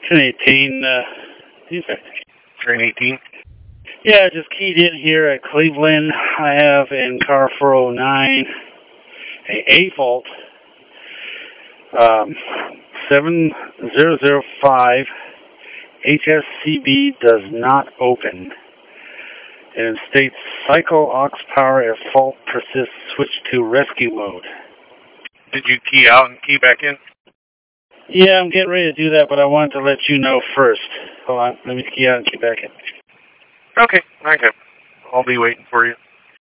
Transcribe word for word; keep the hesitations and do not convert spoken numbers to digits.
Train eighteen, uh, Train eighteen? yeah, just keyed in here at Cleveland. I have in car four oh nine a eight volt um, seven zero zero five H S C B does not open. And it states cycle aux power if fault persists, switch to rescue mode. Did you key out and key back in? Yeah, I'm getting ready to do that, but I wanted to let you know first. Hold on, let me key out and key back in. Okay, okay. I'll be waiting for you.